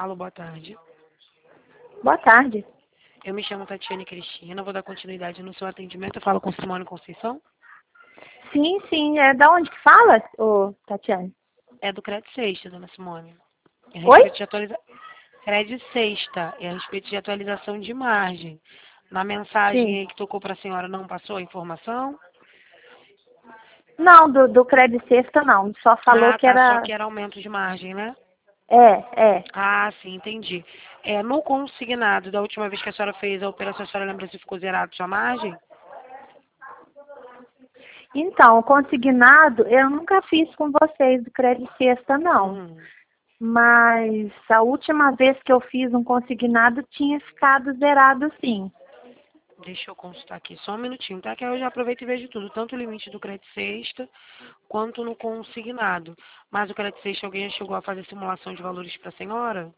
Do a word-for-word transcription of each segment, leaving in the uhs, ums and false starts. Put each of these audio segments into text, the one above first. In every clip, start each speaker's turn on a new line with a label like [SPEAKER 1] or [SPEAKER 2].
[SPEAKER 1] Alô, boa tarde.
[SPEAKER 2] Boa tarde.
[SPEAKER 1] Eu me chamo Tatiane Cristina, vou dar continuidade no seu atendimento. Eu falo com Simone Conceição.
[SPEAKER 2] Sim, sim. É da onde que fala, ô, Tatiane?
[SPEAKER 1] É do Crédito Sexta, dona Simone. É a
[SPEAKER 2] Oi?
[SPEAKER 1] respeito de atualiza... Crédito Sexta, é a respeito de atualização de margem. Na mensagem
[SPEAKER 2] Sim.
[SPEAKER 1] aí que tocou para a senhora não passou a informação?
[SPEAKER 2] Não, do, do Crédito Sexta não. Só falou
[SPEAKER 1] Ah,
[SPEAKER 2] que
[SPEAKER 1] tá, só
[SPEAKER 2] era...
[SPEAKER 1] que era aumento de margem, né?
[SPEAKER 2] É, é.
[SPEAKER 1] Ah, sim, entendi. É, no consignado, da última vez que a senhora fez a operação, a senhora lembra se ficou zerado sua margem?
[SPEAKER 2] Então, o consignado, eu nunca fiz com vocês do Crédito Sexta, não.
[SPEAKER 1] Hum,
[SPEAKER 2] Mas a última vez que eu fiz um consignado tinha ficado zerado, sim.
[SPEAKER 1] deixa eu consultar aqui, só um minutinho, tá? Que aí eu já aproveito e vejo tudo, tanto o limite do Crédito Sexta, quanto no consignado. Mas o Crédito Sexta, alguém já chegou a fazer simulação de valores para a senhora?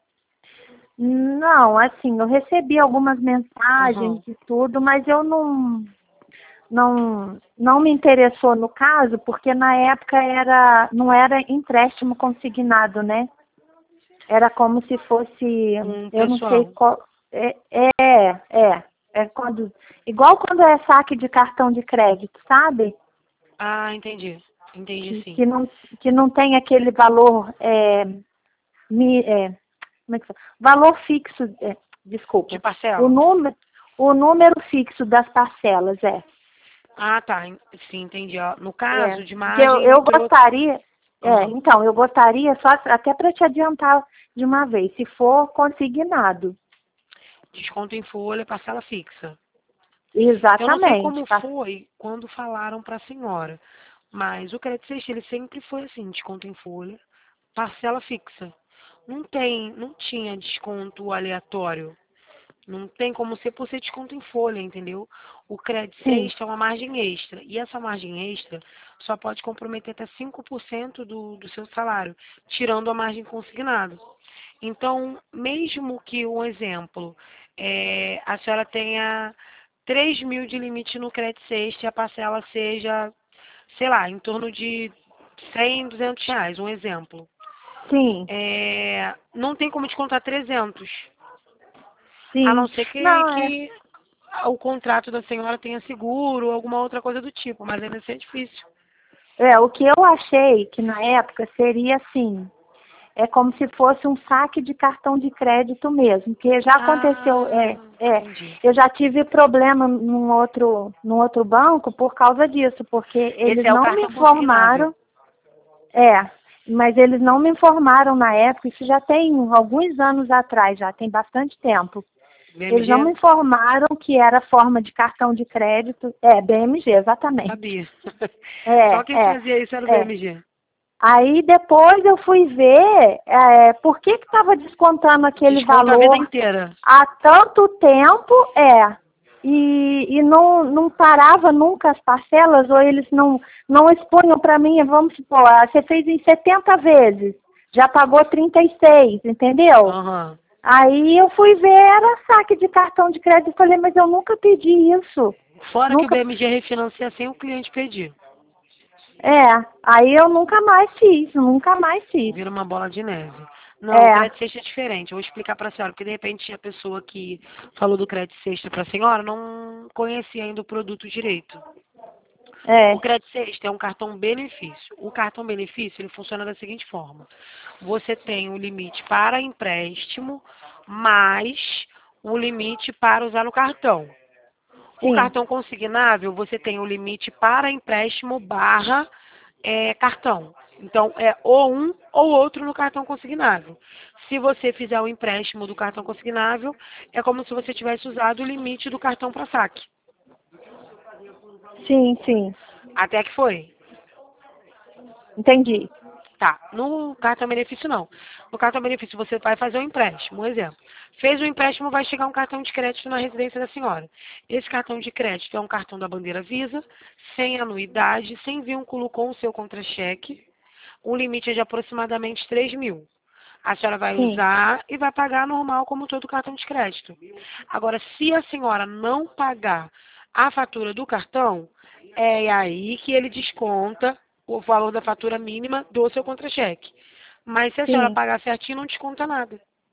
[SPEAKER 2] Não, assim, eu recebi algumas mensagens
[SPEAKER 1] Aham.
[SPEAKER 2] e tudo, mas eu não, não, não me interessou no caso, porque na época era, não era empréstimo consignado, né? Era como se fosse,
[SPEAKER 1] Um
[SPEAKER 2] eu não sei
[SPEAKER 1] pessoal.
[SPEAKER 2] qual, é, é, é, é quando, igual quando é saque de cartão de crédito, sabe?
[SPEAKER 1] Ah, entendi. Entendi
[SPEAKER 2] Que,
[SPEAKER 1] sim.
[SPEAKER 2] que, não, que não tem aquele valor, é, mi, é, como é que fala? Valor fixo, é,
[SPEAKER 1] De
[SPEAKER 2] desculpa, o
[SPEAKER 1] parcela?
[SPEAKER 2] número, o número fixo das parcelas, é.
[SPEAKER 1] Ah, tá. en- Sim, entendi. Ó, no
[SPEAKER 2] É,
[SPEAKER 1] caso de
[SPEAKER 2] porque eu,
[SPEAKER 1] margem,
[SPEAKER 2] eu
[SPEAKER 1] entrou...
[SPEAKER 2] gostaria, é,
[SPEAKER 1] Aham.
[SPEAKER 2] então, eu gostaria, só até para te adiantar de uma vez, se for consignado.
[SPEAKER 1] Desconto em folha, parcela fixa. Eu não sei
[SPEAKER 2] Exatamente.
[SPEAKER 1] como
[SPEAKER 2] Tá?
[SPEAKER 1] foi quando falaram para a senhora, mas o Crédito Sexta, ele sempre foi assim, desconto em folha, parcela fixa. Não tem, não tinha desconto aleatório. Não tem como ser por ser desconto em folha, entendeu? O crédito
[SPEAKER 2] Sim,
[SPEAKER 1] sexta é uma margem extra. E essa margem extra só pode comprometer até cinco por cento do, do seu salário, tirando a margem consignada. Então, mesmo que, um exemplo, é, a senhora tenha três mil de limite no crédito sexta e a parcela seja, sei lá, em torno de cem, duzentos reais, um exemplo.
[SPEAKER 2] sim,
[SPEAKER 1] É, não tem como descontar trezentos. A não
[SPEAKER 2] sim.
[SPEAKER 1] ser que,
[SPEAKER 2] Não, é,
[SPEAKER 1] que o contrato da senhora tenha seguro ou alguma outra coisa do tipo, mas ainda assim é difícil.
[SPEAKER 2] é, o que eu achei que na época seria assim, é como se fosse um saque de cartão de crédito mesmo, que já aconteceu, é,
[SPEAKER 1] Ah,
[SPEAKER 2] é,
[SPEAKER 1] entendi.
[SPEAKER 2] eu já tive problema num outro, num outro banco por causa disso, porque
[SPEAKER 1] Esse
[SPEAKER 2] eles
[SPEAKER 1] é o
[SPEAKER 2] não me
[SPEAKER 1] cartão consignável.
[SPEAKER 2] informaram, é, mas eles não me informaram na época, isso já tem alguns anos atrás, já tem bastante tempo. Eles não
[SPEAKER 1] B M G?
[SPEAKER 2] me informaram que era forma de cartão de crédito, é, B M G, exatamente.
[SPEAKER 1] Sabia. Só quem
[SPEAKER 2] É, é,
[SPEAKER 1] fazia isso era o
[SPEAKER 2] é.
[SPEAKER 1] B M G.
[SPEAKER 2] Aí depois eu fui ver é, por que que estava descontando aquele
[SPEAKER 1] Desconta a vida
[SPEAKER 2] valor
[SPEAKER 1] inteira.
[SPEAKER 2] há tanto tempo, é, e, e não, não parava nunca as parcelas, ou eles não, não expunham para mim, vamos supor, ah, você fez em setenta vezes, já pagou trinta e seis, entendeu?
[SPEAKER 1] Aham.
[SPEAKER 2] Aí eu fui ver, era saque de cartão de crédito, eu falei, mas eu nunca pedi isso,
[SPEAKER 1] Fora que o
[SPEAKER 2] nunca,
[SPEAKER 1] B M G refinancia sem o cliente pedir.
[SPEAKER 2] é, aí eu nunca mais fiz, nunca mais fiz,
[SPEAKER 1] Vira uma bola de neve. Não, o
[SPEAKER 2] é,
[SPEAKER 1] crédito sexta é diferente. Eu vou explicar para a senhora, porque de repente a pessoa que falou do crédito sexta para a senhora não conhecia ainda o produto direito. O
[SPEAKER 2] é,
[SPEAKER 1] crédito sexta é um cartão benefício. O cartão benefício ele funciona da seguinte forma: você tem o limite para empréstimo, mais o limite para usar no cartão. O
[SPEAKER 2] sim.
[SPEAKER 1] cartão consignável, você tem o limite para empréstimo barra é, cartão. Então, é ou um ou outro no cartão consignável. Se você fizer o empréstimo do cartão consignável, é como se você tivesse usado o limite do cartão para saque.
[SPEAKER 2] Sim, sim,
[SPEAKER 1] Até que foi.
[SPEAKER 2] entendi.
[SPEAKER 1] Tá, no cartão benefício não. No cartão benefício você vai fazer um empréstimo, um exemplo. Fez o empréstimo, vai chegar um cartão de crédito na residência da senhora. Esse cartão de crédito é um cartão da bandeira Visa, sem anuidade, sem vínculo com o seu contra-cheque. O limite é de aproximadamente três mil. A senhora vai
[SPEAKER 2] Sim,
[SPEAKER 1] usar e vai pagar normal como todo cartão de crédito. Agora, se a senhora não pagar a fatura do cartão, é aí que ele desconta o valor da fatura mínima do seu contra-cheque. Mas se a senhora
[SPEAKER 2] sim,
[SPEAKER 1] pagar certinho, não desconta nada.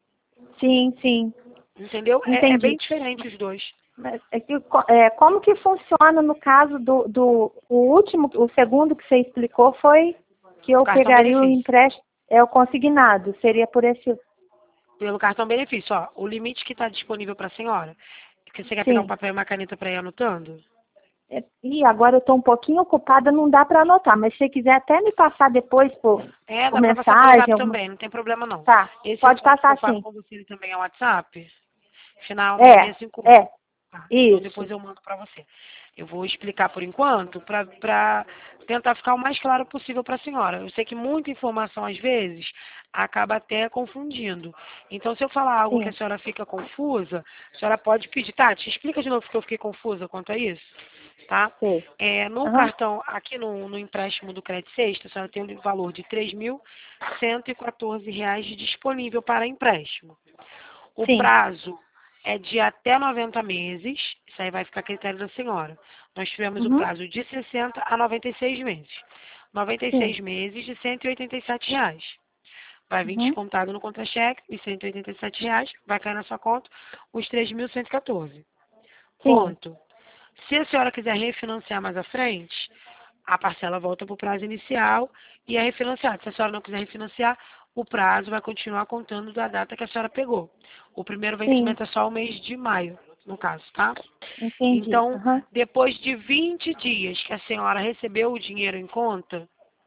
[SPEAKER 2] Sim, sim.
[SPEAKER 1] Entendeu? É, é bem diferente os dois.
[SPEAKER 2] Mas é que, é, como que funciona no caso do, do o último, o segundo que você explicou foi que eu pegaria o empréstimo, é o consignado, seria por esse...
[SPEAKER 1] Pelo cartão benefício, ó, o limite que está disponível para a senhora, porque você quer
[SPEAKER 2] Sim.
[SPEAKER 1] pegar um papel e uma caneta para ir anotando?
[SPEAKER 2] É, e agora eu estou um pouquinho ocupada, não dá para anotar, mas se você quiser até me passar depois por,
[SPEAKER 1] é,
[SPEAKER 2] por
[SPEAKER 1] dá para passar pelo
[SPEAKER 2] mensagem...
[SPEAKER 1] WhatsApp
[SPEAKER 2] alguma...
[SPEAKER 1] também, não tem problema não.
[SPEAKER 2] Tá,
[SPEAKER 1] Esse
[SPEAKER 2] pode passar
[SPEAKER 1] eu falo
[SPEAKER 2] sim.
[SPEAKER 1] com você ele também é o WhatsApp, final
[SPEAKER 2] É,
[SPEAKER 1] seis seis cinco um.
[SPEAKER 2] é,
[SPEAKER 1] Tá, então
[SPEAKER 2] isso.
[SPEAKER 1] depois eu mando para você. Eu vou explicar por enquanto para tentar ficar o mais claro possível para a senhora. Eu sei que muita informação às vezes acaba até confundindo. Então se eu falar algo
[SPEAKER 2] Sim.
[SPEAKER 1] que a senhora fica confusa, a senhora pode pedir, Tati, explica de novo que eu fiquei confusa quanto a isso, tá?
[SPEAKER 2] Sim.
[SPEAKER 1] É, no
[SPEAKER 2] Uhum.
[SPEAKER 1] cartão, aqui no, no empréstimo do Crédito Sexta, a senhora tem o valor de três mil cento e quatorze reais disponível para empréstimo. O
[SPEAKER 2] Sim.
[SPEAKER 1] prazo é de até noventa meses, isso aí vai ficar a critério da senhora. Nós tivemos o
[SPEAKER 2] Uhum.
[SPEAKER 1] prazo de sessenta a noventa e seis meses. noventa e seis
[SPEAKER 2] Sim.
[SPEAKER 1] meses de cento e oitenta e sete reais. Vai vir
[SPEAKER 2] Uhum.
[SPEAKER 1] descontado no contra-cheque os cento e oitenta e sete reais, vai cair na sua conta os três mil cento e quatorze.
[SPEAKER 2] Sim.
[SPEAKER 1] Ponto. Se a senhora quiser refinanciar mais à frente, a parcela volta para o prazo inicial e é refinanciado. Se a senhora não quiser refinanciar, o prazo vai continuar contando da data que a senhora pegou. O primeiro
[SPEAKER 2] Sim.
[SPEAKER 1] vencimento é só o mês de maio, no caso, tá?
[SPEAKER 2] Entendi.
[SPEAKER 1] Então,
[SPEAKER 2] Uhum.
[SPEAKER 1] depois de vinte dias que a senhora recebeu o dinheiro em conta,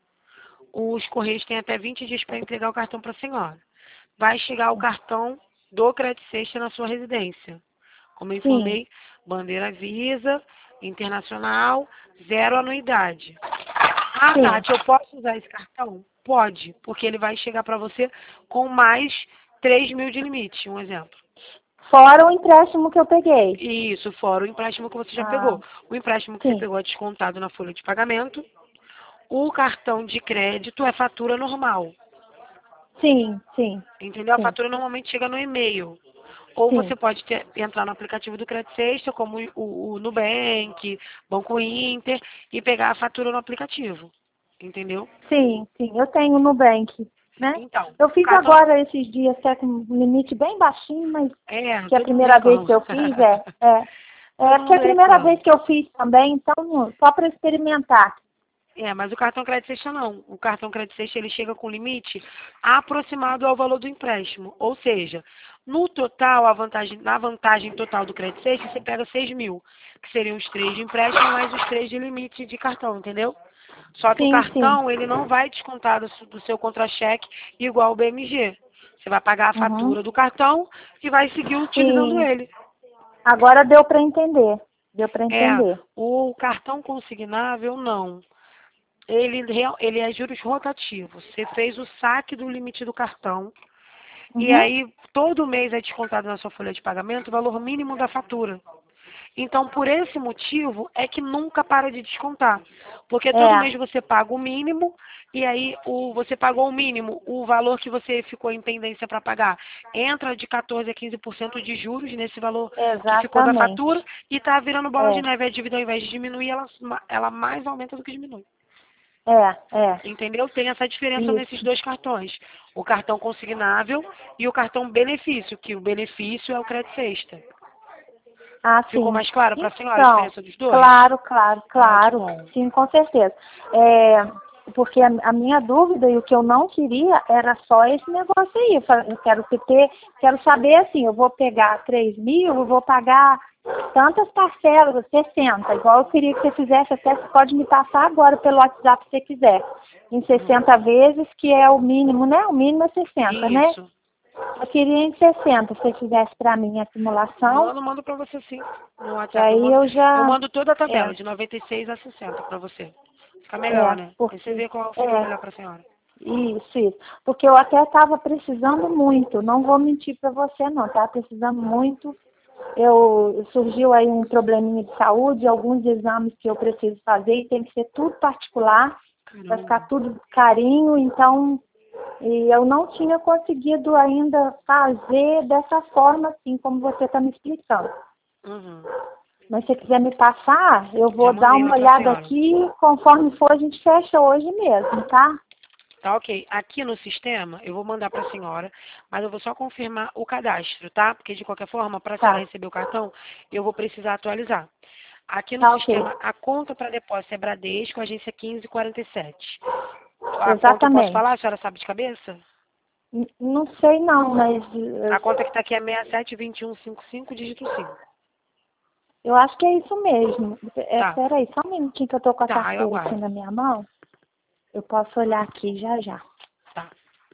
[SPEAKER 1] os Correios têm até vinte dias para entregar o cartão para a senhora. Vai chegar o cartão do Crédito Sexta na sua residência. Como eu
[SPEAKER 2] Sim.
[SPEAKER 1] informei, bandeira Visa, internacional, zero anuidade. Ah,
[SPEAKER 2] Sim.
[SPEAKER 1] Tati, eu posso usar esse cartão? Pode, porque ele vai chegar para você com mais três mil de limite, um exemplo.
[SPEAKER 2] Fora o empréstimo que eu peguei.
[SPEAKER 1] Isso, fora o empréstimo que você já
[SPEAKER 2] Ah,
[SPEAKER 1] pegou. O empréstimo que você
[SPEAKER 2] sim.
[SPEAKER 1] pegou é descontado na folha de pagamento. O cartão de crédito é fatura normal.
[SPEAKER 2] Sim, sim.
[SPEAKER 1] Entendeu? A
[SPEAKER 2] Sim.
[SPEAKER 1] fatura normalmente chega no e-mail. Ou
[SPEAKER 2] Sim.
[SPEAKER 1] você pode ter- entrar no aplicativo do Crédito Sexta, como o, o Nubank, Banco Inter, e pegar a fatura no aplicativo. Entendeu?
[SPEAKER 2] Sim, sim. Eu tenho no Nubank, né?
[SPEAKER 1] Então,
[SPEAKER 2] Eu
[SPEAKER 1] o
[SPEAKER 2] fiz
[SPEAKER 1] cartão
[SPEAKER 2] agora esses dias até com um limite bem baixinho, mas
[SPEAKER 1] é,
[SPEAKER 2] que é a
[SPEAKER 1] todo mundo
[SPEAKER 2] primeira vez
[SPEAKER 1] reclama.
[SPEAKER 2] que eu fiz, é. É, é
[SPEAKER 1] Todo
[SPEAKER 2] que é a
[SPEAKER 1] mundo
[SPEAKER 2] primeira
[SPEAKER 1] reclama.
[SPEAKER 2] vez que eu fiz também, então só para experimentar.
[SPEAKER 1] É, mas o cartão Crédito Sexta não. O cartão Crédito Sexta ele chega com limite aproximado ao valor do empréstimo. Ou seja, no total, a vantagem, na vantagem total do Crédito Sexta, você pega seis mil, que seriam os três de empréstimo mais os três de limite de cartão, entendeu? Só que o
[SPEAKER 2] Sim, sim.
[SPEAKER 1] cartão, ele não vai descontar do, do seu contra-cheque igual o B M G. Você vai pagar a
[SPEAKER 2] Uhum.
[SPEAKER 1] fatura do cartão e vai seguir utilizando
[SPEAKER 2] Sim.
[SPEAKER 1] ele.
[SPEAKER 2] Agora deu para entender. Deu para
[SPEAKER 1] É,
[SPEAKER 2] entender.
[SPEAKER 1] o cartão consignável, não. Ele, real- ele é juros rotativos. Você fez o saque do limite do cartão e
[SPEAKER 2] Uhum.
[SPEAKER 1] aí todo mês é descontado na sua folha de pagamento o valor mínimo da fatura. Então, por esse motivo, é que nunca para de descontar. Porque todo mês
[SPEAKER 2] É.
[SPEAKER 1] você paga o mínimo, e aí o, você pagou o mínimo, o valor que você ficou em pendência para pagar entra de quatorze a quinze por cento de juros nesse valor que ficou da
[SPEAKER 2] Exatamente.
[SPEAKER 1] fatura, e está virando bola de
[SPEAKER 2] É.
[SPEAKER 1] neve. A dívida, ao invés de diminuir, ela, ela mais aumenta do que diminui.
[SPEAKER 2] É, é.
[SPEAKER 1] Entendeu? Tem essa diferença nesses
[SPEAKER 2] Isso.
[SPEAKER 1] dois cartões. O cartão consignável e o cartão benefício, que o benefício é o crédito sexta.
[SPEAKER 2] Ah,
[SPEAKER 1] Ficou
[SPEAKER 2] sim.
[SPEAKER 1] mais claro para a senhora a
[SPEAKER 2] Então,
[SPEAKER 1] diferença dos dois?
[SPEAKER 2] claro, claro,
[SPEAKER 1] Ai, que
[SPEAKER 2] claro.
[SPEAKER 1] bom.
[SPEAKER 2] Sim, com certeza. É, porque a, a minha dúvida e o que eu não queria era só esse negócio aí. Eu fa- eu quero ter, quero saber assim, eu vou pegar três mil, eu vou pagar tantas parcelas, sessenta, igual eu queria que você fizesse, até você pode me passar agora pelo WhatsApp se você quiser. Em sessenta vezes, que é o mínimo, né? O mínimo é sessenta, né?
[SPEAKER 1] Isso.
[SPEAKER 2] Eu queria em sessenta, se você fizesse para mim a simulação,
[SPEAKER 1] Mando, mando para você sim. No
[SPEAKER 2] que
[SPEAKER 1] WhatsApp eu
[SPEAKER 2] aí
[SPEAKER 1] mando.
[SPEAKER 2] eu
[SPEAKER 1] Eu
[SPEAKER 2] já...
[SPEAKER 1] mando toda a tabela,
[SPEAKER 2] É,
[SPEAKER 1] de noventa e seis a sessenta para você. Fica melhor,
[SPEAKER 2] é,
[SPEAKER 1] né? Aí você
[SPEAKER 2] porque...
[SPEAKER 1] vê qual fica
[SPEAKER 2] É,
[SPEAKER 1] melhor para a senhora.
[SPEAKER 2] isso, isso. Porque eu até estava precisando muito, não vou mentir para você não, estava precisando muito. Eu, surgiu aí um probleminha de saúde, alguns exames que eu preciso fazer e tem que ser tudo particular, vai ficar
[SPEAKER 1] Caramba.
[SPEAKER 2] tudo carinho, então... E eu não tinha conseguido ainda fazer dessa forma, assim, como você está me explicando.
[SPEAKER 1] Uhum.
[SPEAKER 2] Mas se você quiser me passar, eu
[SPEAKER 1] Já
[SPEAKER 2] vou dar
[SPEAKER 1] mandei lá
[SPEAKER 2] uma
[SPEAKER 1] para a
[SPEAKER 2] olhada
[SPEAKER 1] senhora.
[SPEAKER 2] aqui, conforme for a gente fecha hoje mesmo, tá?
[SPEAKER 1] Tá ok. Aqui no sistema, eu vou mandar para a senhora, mas eu vou só confirmar o cadastro, tá? Porque de qualquer forma, para a
[SPEAKER 2] Tá.
[SPEAKER 1] senhora receber o cartão, eu vou precisar atualizar. Aqui no
[SPEAKER 2] Tá, ok.
[SPEAKER 1] sistema, a conta para depósito é Bradesco, agência quinze quarenta e sete. A conta eu posso
[SPEAKER 2] Exatamente.
[SPEAKER 1] falar? A senhora sabe de cabeça?
[SPEAKER 2] N- Não sei não, mas
[SPEAKER 1] A
[SPEAKER 2] eh,
[SPEAKER 1] conta que está aqui é seis sete dois um cinco cinco, dígito cinco.
[SPEAKER 2] eu acho que é isso mesmo. É,
[SPEAKER 1] Tá.
[SPEAKER 2] peraí, só um minutinho que eu tô com a
[SPEAKER 1] Tá, eu
[SPEAKER 2] carteira aqui
[SPEAKER 1] aguardo.
[SPEAKER 2] na minha mão. Eu posso olhar aqui já já.
[SPEAKER 1] Tá.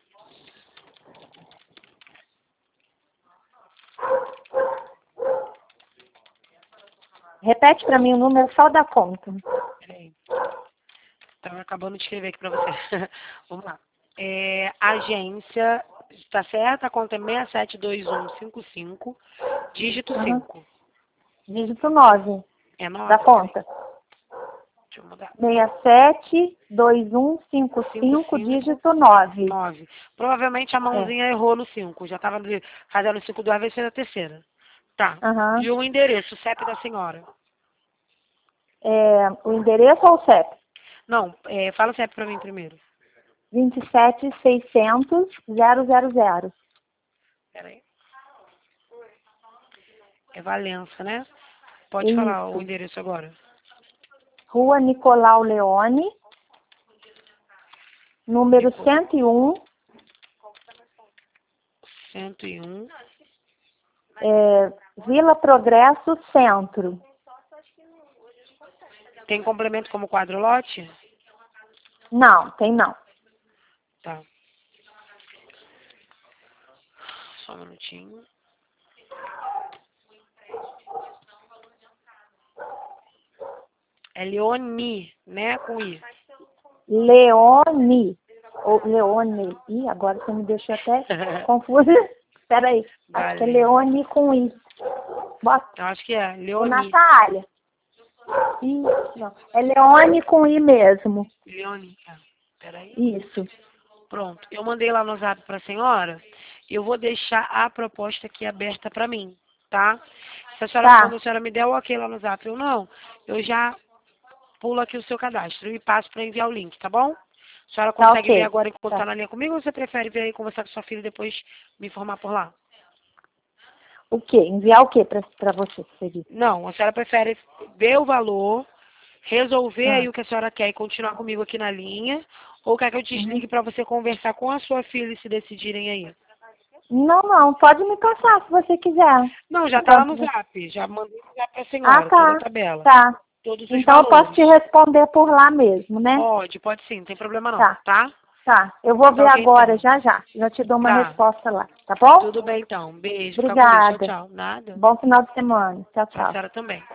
[SPEAKER 2] Repete para mim o número só da conta.
[SPEAKER 1] Peraí. Estava acabando de escrever aqui para você. Vamos lá. É, agência, tá certo? A conta é seis sete dois um cinco cinco, dígito
[SPEAKER 2] Uhum.
[SPEAKER 1] cinco.
[SPEAKER 2] Dígito nove
[SPEAKER 1] É
[SPEAKER 2] da
[SPEAKER 1] nove?
[SPEAKER 2] conta.
[SPEAKER 1] Deixa eu mudar.
[SPEAKER 2] seis sete dois um cinco cinco, dígito nove.
[SPEAKER 1] nove. Provavelmente a
[SPEAKER 2] É.
[SPEAKER 1] mãozinha errou no cinco. Já estava fazendo cinco duas vezes, fez a terceira. Tá.
[SPEAKER 2] Aham.
[SPEAKER 1] E o endereço, o C E P da senhora?
[SPEAKER 2] É, o endereço ou o C E P?
[SPEAKER 1] Não, é, fala o C E P para mim primeiro.
[SPEAKER 2] vinte e sete seiscentos zero zero zero.
[SPEAKER 1] Peraí. É Valença, né? Pode falar o
[SPEAKER 2] Isso.
[SPEAKER 1] endereço agora.
[SPEAKER 2] Rua Nicolau Leone, número
[SPEAKER 1] Nico-
[SPEAKER 2] cento e um,
[SPEAKER 1] cento e um.
[SPEAKER 2] é, Vila Progresso, Centro.
[SPEAKER 1] Tem complemento como quadro-lote?
[SPEAKER 2] Não, tem não.
[SPEAKER 1] Tá. Só um minutinho. É Leoni, né? Com I.
[SPEAKER 2] Leone. Ou Leone. Ih, agora você me deixou até confusa. Espera aí. Acho que é
[SPEAKER 1] Valeu.
[SPEAKER 2] Leone com I. Bota.
[SPEAKER 1] Eu acho que é
[SPEAKER 2] Ô,
[SPEAKER 1] Leoni.
[SPEAKER 2] Natália. Ih, não. É Leone com I mesmo.
[SPEAKER 1] Leoni. É. Peraí.
[SPEAKER 2] Isso.
[SPEAKER 1] Pronto. Eu mandei lá no zap para a senhora. Eu vou deixar a proposta aqui aberta para mim, tá? Se a senhora,
[SPEAKER 2] Tá.
[SPEAKER 1] quando a senhora me der o ok lá no zap ou não, eu já pulo aqui o seu cadastro e passo para enviar o link, tá bom? A senhora
[SPEAKER 2] Tá
[SPEAKER 1] consegue ver
[SPEAKER 2] ok.
[SPEAKER 1] agora enquanto
[SPEAKER 2] Tá.
[SPEAKER 1] está na linha comigo ou você prefere ver aí conversar com sua filha e depois me informar por lá?
[SPEAKER 2] O quê? Enviar o quê pra, pra você, você disse?
[SPEAKER 1] Não, a senhora prefere ver o valor, resolver
[SPEAKER 2] Ah.
[SPEAKER 1] aí o que a senhora quer e continuar comigo aqui na linha, ou quer que eu
[SPEAKER 2] Uhum.
[SPEAKER 1] desligue para você conversar com a sua filha e se decidirem aí?
[SPEAKER 2] Não, não. Pode me passar se você quiser.
[SPEAKER 1] Não, já tá lá
[SPEAKER 2] Enquanto
[SPEAKER 1] no
[SPEAKER 2] você...
[SPEAKER 1] zap, já mandei no zap pra
[SPEAKER 2] Ah,
[SPEAKER 1] senhora, toda a
[SPEAKER 2] tá.
[SPEAKER 1] tabela,
[SPEAKER 2] Tá.
[SPEAKER 1] todos os
[SPEAKER 2] Então eu posso
[SPEAKER 1] valores.
[SPEAKER 2] te responder por lá mesmo, né?
[SPEAKER 1] Pode, pode sim, não tem problema não,
[SPEAKER 2] Tá.
[SPEAKER 1] tá?
[SPEAKER 2] Tá. Eu vou
[SPEAKER 1] Tá
[SPEAKER 2] ver
[SPEAKER 1] ok
[SPEAKER 2] agora,
[SPEAKER 1] então.
[SPEAKER 2] já já. Já te dou uma
[SPEAKER 1] Tá,
[SPEAKER 2] resposta lá. Tá bom?
[SPEAKER 1] tudo bem então. Beijo, fica com Deus, tchau,
[SPEAKER 2] Obrigada.
[SPEAKER 1] tchau. Nada,
[SPEAKER 2] Bom final de semana. Tchau,
[SPEAKER 1] pra
[SPEAKER 2] tchau.
[SPEAKER 1] senhora também.